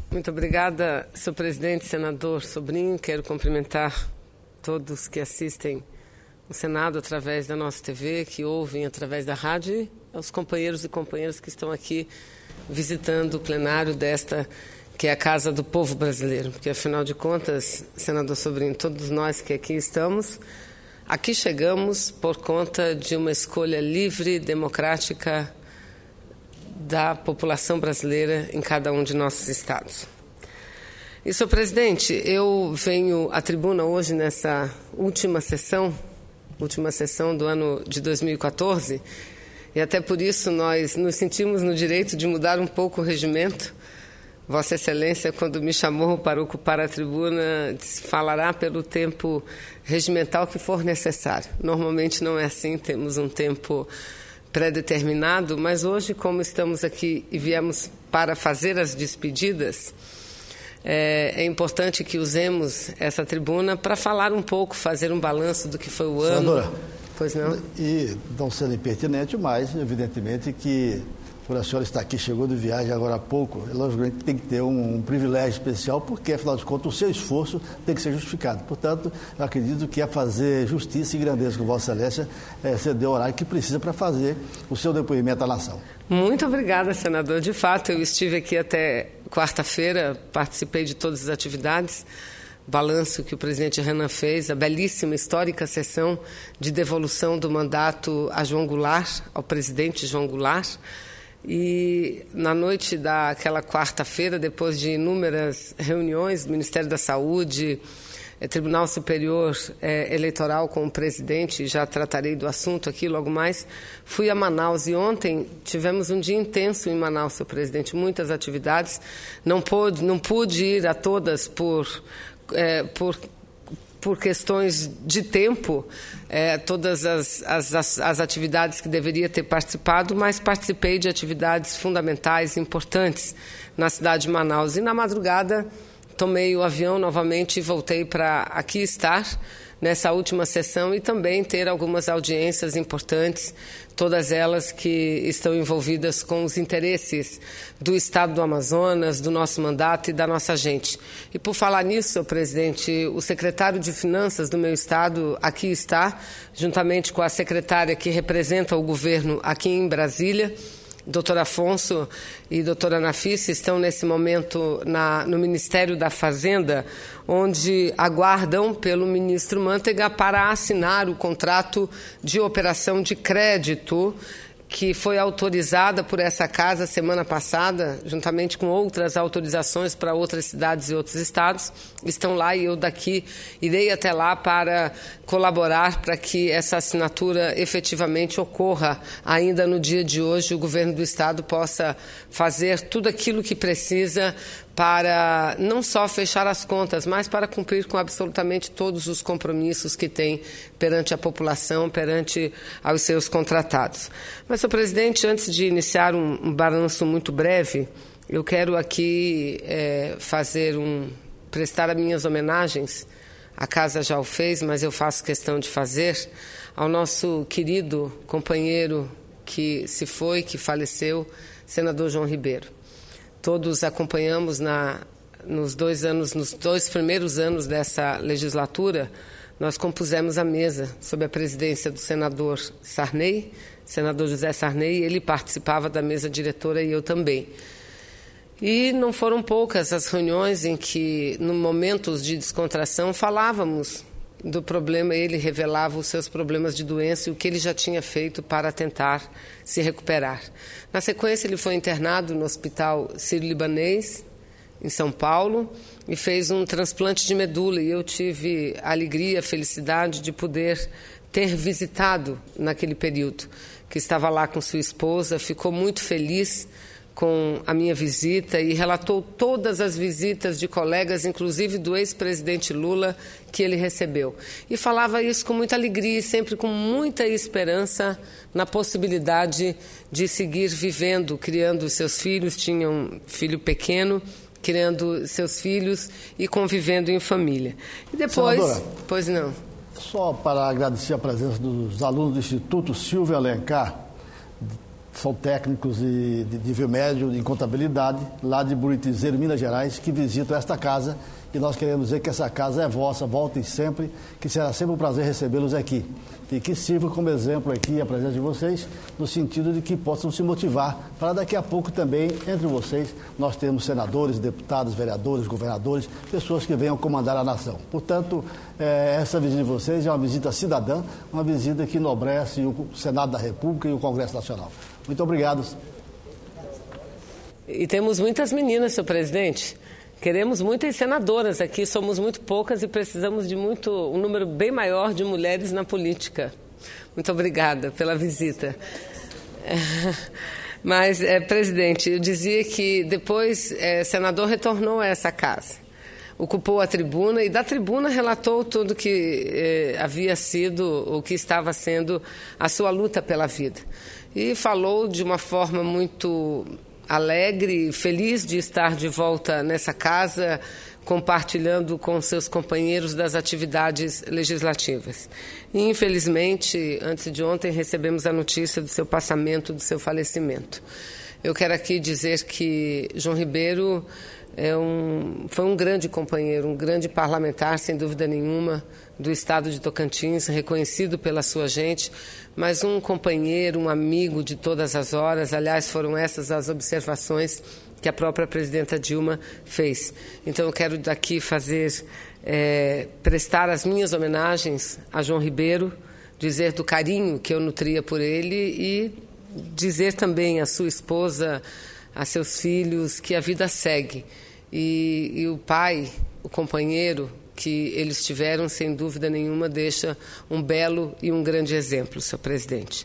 Muito obrigada, senhor presidente, senador Sobrinho. Quero cumprimentar todos que assistem o Senado através da nossa TV, que ouvem através da rádio, e aos companheiros e companheiras que estão aqui visitando o plenário desta, que é a Casa do Povo Brasileiro. Porque, afinal de contas, senador Sobrinho, todos nós que aqui estamos, aqui chegamos por conta de uma escolha livre, democrática, da população brasileira em cada um de nossos estados. E, senhor presidente, eu venho à tribuna hoje nessa última sessão do ano de 2014, e até por isso nós nos sentimos no direito de mudar um pouco o regimento. Vossa Excelência, quando me chamou para ocupar a tribuna, falará pelo tempo regimental que for necessário. Normalmente não é assim, temos um tempo pré-determinado, mas hoje, como estamos aqui e viemos para fazer as despedidas, é importante que usemos essa tribuna para falar um pouco, fazer um balanço do que foi o ano. Senadora, pois não? E não sendo impertinente, mas evidentemente que por a senhora estar aqui, chegou de viagem agora há pouco, logicamente tem que ter um privilégio especial, porque, afinal de contas, o seu esforço tem que ser justificado. Portanto, eu acredito que é fazer justiça e grandeza com Vossa Excelência, ceder o horário que precisa para fazer o seu depoimento à nação. Muito obrigada, senador. De fato, eu estive aqui até quarta-feira, participei de todas as atividades, balanço que o presidente Renan fez, a belíssima, histórica sessão de devolução do mandato a João Goulart, ao presidente João Goulart. E na noite daquela quarta-feira, depois de inúmeras reuniões do Ministério da Saúde, Tribunal Superior Eleitoral com o presidente, já tratarei do assunto aqui logo mais, fui a Manaus e ontem tivemos um dia intenso em Manaus, senhor presidente, muitas atividades, não pude ir a todas por questões de tempo, todas as atividades que deveria ter participado, mas participei de atividades fundamentais, importantes na cidade de Manaus. E na madrugada tomei o avião novamente e voltei para aqui estar nessa última sessão e também ter algumas audiências importantes, todas elas que estão envolvidas com os interesses do Estado do Amazonas, do nosso mandato e da nossa gente. E por falar nisso, senhor presidente, o secretário de Finanças do meu estado aqui está, juntamente com a secretária que representa o governo aqui em Brasília, doutor Afonso e doutora Nafissa, estão nesse momento no Ministério da Fazenda, onde aguardam pelo ministro Mantega para assinar o contrato de operação de crédito que foi autorizada por essa casa semana passada, juntamente com outras autorizações para outras cidades e outros estados. Estão lá e eu daqui irei até lá para colaborar para que essa assinatura efetivamente ocorra ainda no dia de hoje. O governo do estado possa fazer tudo aquilo que precisa para não só fechar as contas, mas para cumprir com absolutamente todos os compromissos que tem perante a população, perante aos seus contratados. Mas, senhor presidente, antes de iniciar um balanço muito breve, eu quero aqui prestar as minhas homenagens. A casa já o fez, mas eu faço questão de fazer ao nosso querido companheiro que se foi, que faleceu, senador João Ribeiro. Todos acompanhamos nos dois primeiros anos dessa legislatura, nós compusemos a mesa sob a presidência do senador José Sarney, ele participava da mesa diretora e eu também. E não foram poucas as reuniões em que, no momentos de descontração, falávamos do problema, ele revelava os seus problemas de doença e o que ele já tinha feito para tentar se recuperar. Na sequência, ele foi internado no Hospital Sírio-Libanês, em São Paulo, e fez um transplante de medula. E eu tive a alegria, a felicidade de poder ter visitado naquele período, que estava lá com sua esposa, ficou muito feliz com a minha visita e relatou todas as visitas de colegas, inclusive do ex-presidente Lula, que ele recebeu. E falava isso com muita alegria e sempre com muita esperança na possibilidade de seguir vivendo, criando seus filhos, tinha um filho pequeno, criando seus filhos e convivendo em família. E depois... Senadora, pois não. Só para agradecer a presença dos alunos do Instituto Silvio Alencar, são técnicos de nível médio em contabilidade, lá de Buritizeiro, Minas Gerais, que visitam esta casa. E nós queremos dizer que essa casa é vossa, voltem sempre, que será sempre um prazer recebê-los aqui. E que sirva como exemplo aqui a presença de vocês, no sentido de que possam se motivar para daqui a pouco também, entre vocês, nós temos senadores, deputados, vereadores, governadores, pessoas que venham comandar a nação. Portanto, essa visita de vocês é uma visita cidadã, uma visita que enobrece o Senado da República e o Congresso Nacional. Muito obrigado. E temos muitas meninas, senhor presidente. Queremos muitas senadoras aqui, somos muito poucas e precisamos de um número bem maior de mulheres na política. Muito obrigada pela visita. Mas, presidente, eu dizia que depois senador retornou a essa casa, ocupou a tribuna e da tribuna relatou tudo que havia sido, o que estava sendo a sua luta pela vida. E falou de uma forma muito alegre, feliz de estar de volta nessa casa, compartilhando com seus companheiros das atividades legislativas. E, infelizmente, antes de ontem, recebemos a notícia do seu passamento, do seu falecimento. Eu quero aqui dizer que João Ribeiro foi um grande companheiro, um grande parlamentar, sem dúvida nenhuma, do estado de Tocantins, reconhecido pela sua gente, mas um companheiro, um amigo de todas as horas. Aliás, foram essas as observações que a própria presidenta Dilma fez. Então, eu quero daqui prestar as minhas homenagens a João Ribeiro, dizer do carinho que eu nutria por ele e dizer também à sua esposa, a seus filhos, que a vida segue. E o pai, o companheiro que eles tiveram, sem dúvida nenhuma, deixa um belo e um grande exemplo, senhor presidente.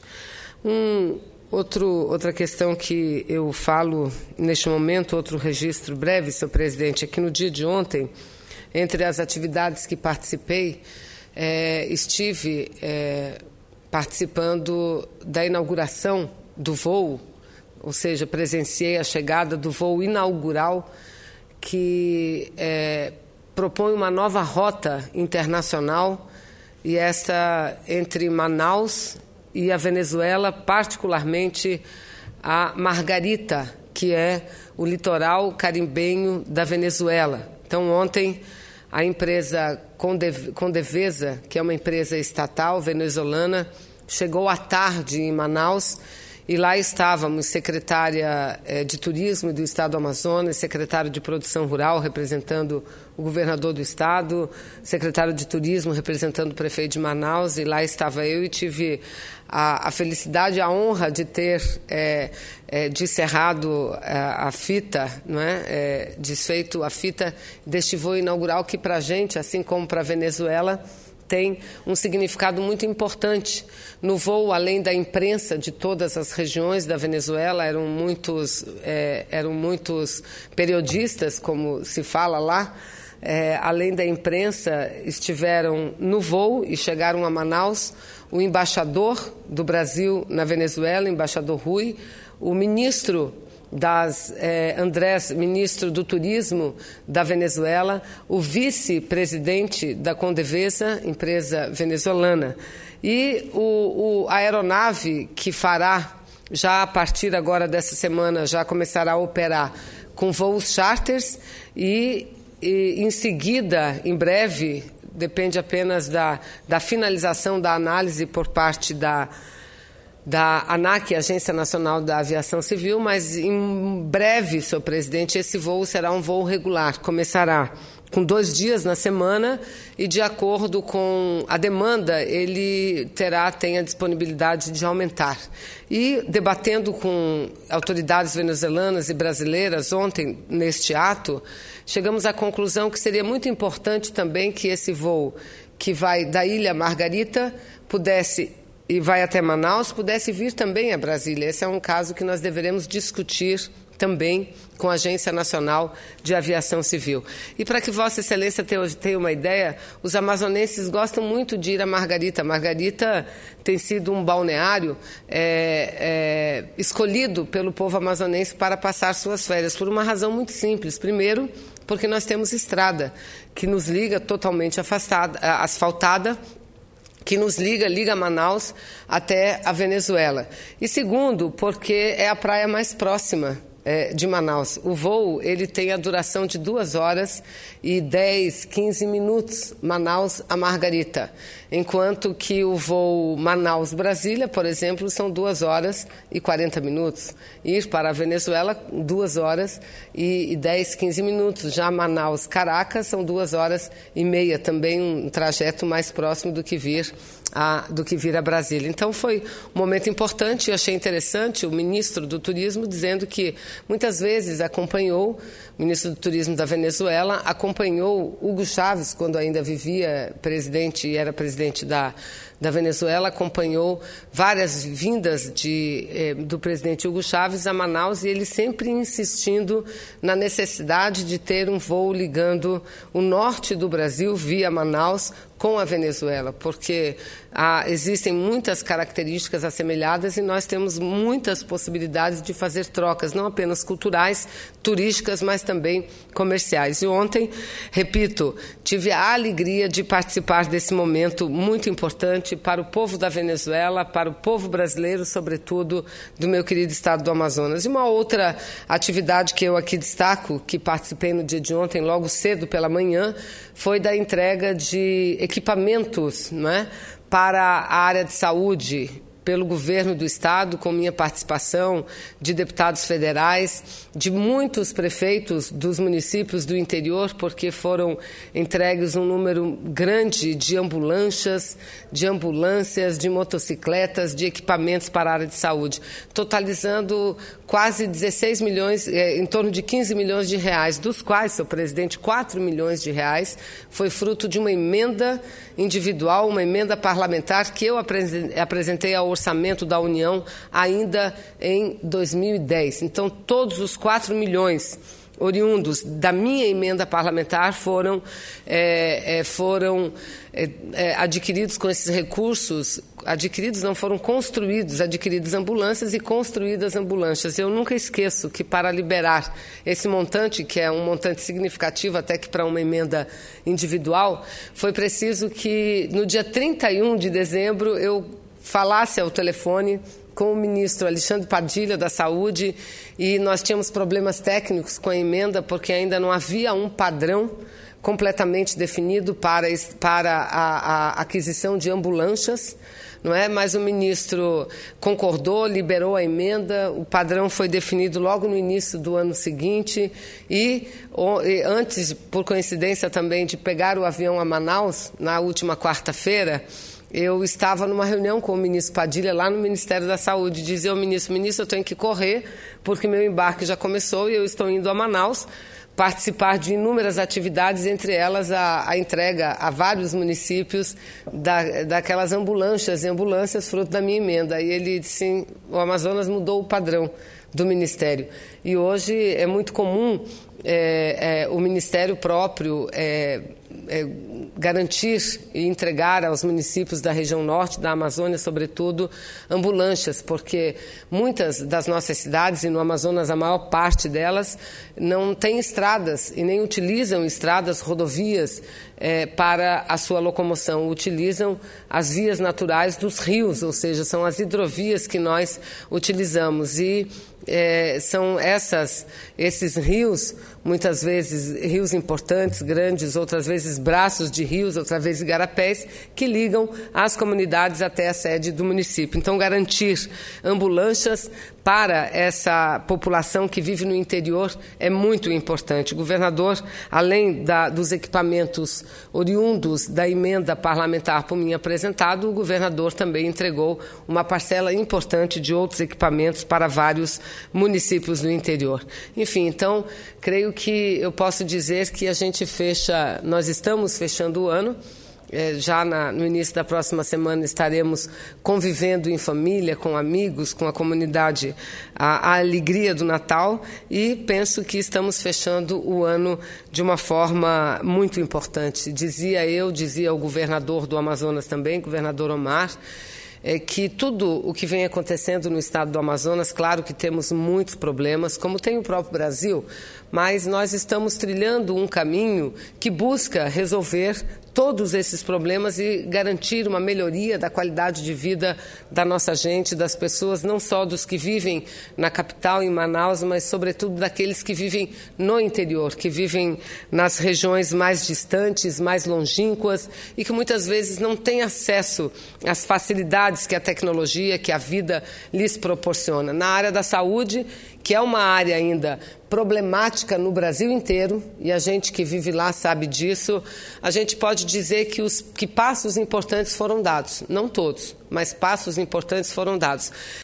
Outra questão que eu falo neste momento, outro registro breve, senhor presidente, é que no dia de ontem, entre as atividades que participei, estive participando da inauguração do voo, ou seja, presenciei a chegada do voo inaugural que propõe uma nova rota internacional, e esta entre Manaus e a Venezuela, particularmente a Margarita, que é o litoral carimbenho da Venezuela. Então, ontem, a empresa Condevesa, que é uma empresa estatal venezuelana, chegou à tarde em Manaus, e lá estávamos secretária de Turismo do Estado do Amazonas, secretário de Produção Rural representando o governador do estado, secretário de Turismo representando o prefeito de Manaus, e lá estava eu e tive a felicidade e a honra de ter descerrado a fita, não é? Desfeito a fita deste voo inaugural que para a gente, assim como para a Venezuela, tem um significado muito importante. No voo, além da imprensa de todas as regiões da Venezuela, eram muitos periodistas, como se fala lá, além da imprensa, estiveram no voo e chegaram a Manaus o embaixador do Brasil na Venezuela, o embaixador Rui, o ministro ministro do Turismo da Venezuela, o vice-presidente da Condevesa, empresa venezuelana, e a aeronave que fará, já a partir agora dessa semana, já começará a operar com voos charters e em seguida, em breve, depende apenas da finalização da análise por parte da ANAC, Agência Nacional da Aviação Civil, mas em breve, senhor presidente, esse voo será um voo regular. Começará com 2 dias na semana e, de acordo com a demanda, ele tem a disponibilidade de aumentar. E, debatendo com autoridades venezuelanas e brasileiras ontem, neste ato, chegamos à conclusão que seria muito importante também que esse voo, que vai da Ilha Margarita, e vai até Manaus, pudesse vir também a Brasília. Esse é um caso que nós deveremos discutir também com a Agência Nacional de Aviação Civil. E para que Vossa Excelência tenha uma ideia, os amazonenses gostam muito de ir a Margarita. Margarita tem sido um balneário escolhido pelo povo amazonense para passar suas férias, por uma razão muito simples. Primeiro, porque nós temos estrada que nos liga totalmente asfaltada que nos liga Manaus até a Venezuela. E segundo, porque é a praia mais próxima de Manaus. O voo ele tem a duração de 2 horas e 10, 15 minutos, Manaus a Margarita. Enquanto que o voo Manaus-Brasília, por exemplo, são 2 horas e 40 minutos. Ir para a Venezuela, 2 horas e 10, 15 minutos. Já Manaus-Caracas são 2 horas e meia, também um trajeto mais próximo do que vir a Brasília. Então foi um momento importante e achei interessante o ministro do Turismo dizendo que muitas vezes o ministro do Turismo da Venezuela acompanhou Hugo Chávez quando ainda vivia presidente e era presidente da Venezuela, acompanhou várias vindas do presidente Hugo Chávez a Manaus e ele sempre insistindo na necessidade de ter um voo ligando o norte do Brasil via Manaus com a Venezuela, porque existem muitas características assemelhadas e nós temos muitas possibilidades de fazer trocas, não apenas culturais, turísticas, mas também comerciais. E ontem, repito, tive a alegria de participar desse momento muito importante para o povo da Venezuela, para o povo brasileiro, sobretudo do meu querido estado do Amazonas. E uma outra atividade que eu aqui destaco, que participei no dia de ontem, logo cedo pela manhã, foi da entrega de equipamentos, para a área de saúde, pelo governo do estado, com minha participação, de deputados federais, de muitos prefeitos dos municípios do interior, porque foram entregues um número grande de ambulâncias, de motocicletas, de equipamentos para a área de saúde, totalizando quase 16 milhões, em torno de 15 milhões de reais, dos quais, senhor presidente, 4 milhões de reais foi fruto de uma emenda individual, uma emenda parlamentar que eu apresentei ao orçamento da União ainda em 2010. Então, todos os 4 milhões oriundos da minha emenda parlamentar foram adquiridos com esses recursos, foram construídos, adquiridas ambulâncias e construídas ambulâncias. Eu nunca esqueço que para liberar esse montante, que é um montante significativo até que para uma emenda individual, foi preciso que no dia 31 de dezembro eu falasse ao telefone com o ministro Alexandre Padilha da Saúde e nós tínhamos problemas técnicos com a emenda porque ainda não havia um padrão completamente definido para a aquisição de ambulâncias, mas o ministro concordou, liberou a emenda, o padrão foi definido logo no início do ano seguinte e antes, por coincidência também, de pegar o avião a Manaus, na última quarta-feira, eu estava numa reunião com o ministro Padilha lá no Ministério da Saúde. Dizia ao ministro, eu tenho que correr porque meu embarque já começou e eu estou indo a Manaus participar de inúmeras atividades, entre elas a entrega a vários municípios daquelas ambulâncias fruto da minha emenda. E ele disse, sim, o Amazonas mudou o padrão do Ministério. E hoje é muito comum o Ministério próprio garantir e entregar aos municípios da região norte, da Amazônia, sobretudo, ambulâncias, porque muitas das nossas cidades, e no Amazonas a maior parte delas, não têm estradas e nem utilizam estradas, rodovias para a sua locomoção. Utilizam as vias naturais dos rios, ou seja, são as hidrovias que nós utilizamos. E são esses rios, muitas vezes rios importantes, grandes, outras vezes braços de rios, outras vezes igarapés, que ligam as comunidades até a sede do município. Então, garantir ambulâncias para essa população que vive no interior é muito importante. O governador, além dos equipamentos oriundos da emenda parlamentar por mim apresentado, o governador também entregou uma parcela importante de outros equipamentos para vários municípios do interior. Enfim, então, creio que eu posso dizer que nós estamos fechando o ano. Já no início da próxima semana estaremos convivendo em família, com amigos, com a comunidade, a alegria do Natal, e penso que estamos fechando o ano de uma forma muito importante. Dizia o governador do Amazonas também, governador Omar, que tudo o que vem acontecendo no estado do Amazonas, claro que temos muitos problemas, como tem o próprio Brasil, mas nós estamos trilhando um caminho que busca resolver todos esses problemas e garantir uma melhoria da qualidade de vida da nossa gente, das pessoas, não só dos que vivem na capital, em Manaus, mas sobretudo daqueles que vivem no interior, que vivem nas regiões mais distantes, mais longínquas e que muitas vezes não têm acesso às facilidades que a tecnologia, que a vida lhes proporciona. Na área da saúde, que é uma área ainda problemática no Brasil inteiro, e a gente que vive lá sabe disso, a gente pode dizer que passos importantes foram dados. Não todos, mas passos importantes foram dados.